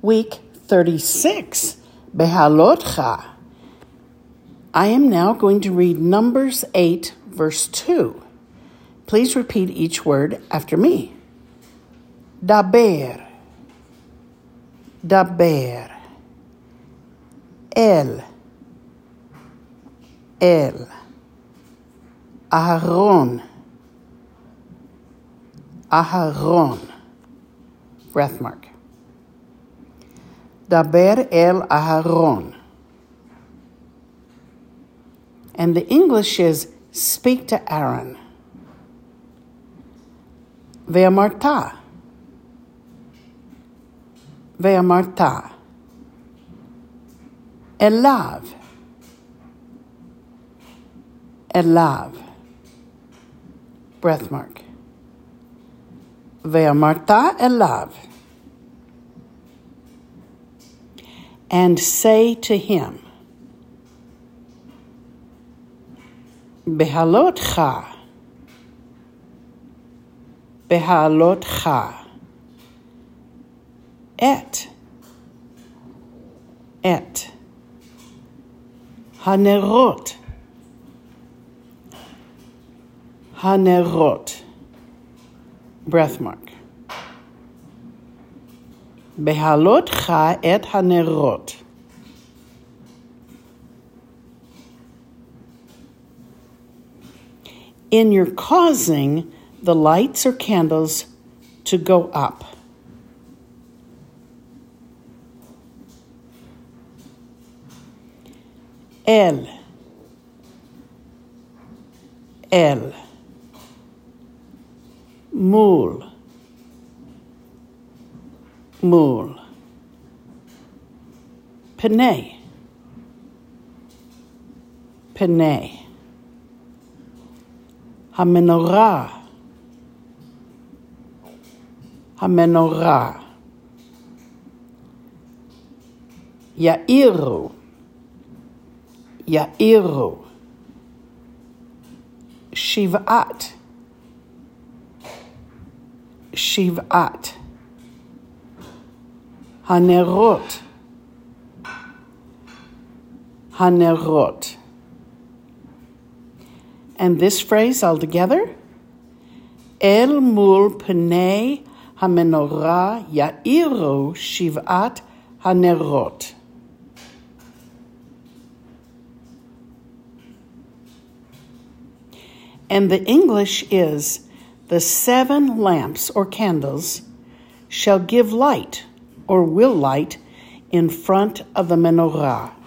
Week 36, Behalotcha. I am now going to read Numbers 8, verse 2. Please repeat each word after me. Daber, daber. El, el. Aharon, Aharon. Breath mark. Daber el Aharon. And the English is speak to Aaron. Ve'amarta. Ve'amarta. Elav. Elav. Breath mark. Ve'amarta elav. And say to him, Behalotcha, Behalotcha, et, Hanerot, Hanerot. Breath mark. Behalotcha et hanerot. In your causing the lights or candles to go up. El, el. Mul, mul. Penei, penei. Hamenorah, hamenorah. Ya'iru, ya'iru. Shiv'at, Shiv'at. Hanerot, Hanerot. And this phrase all together, El mul penei hamenorah ya'iru Shiv'at hanerot. And the English is, the 7 lamps or candles shall give light or will light in front of the menorah.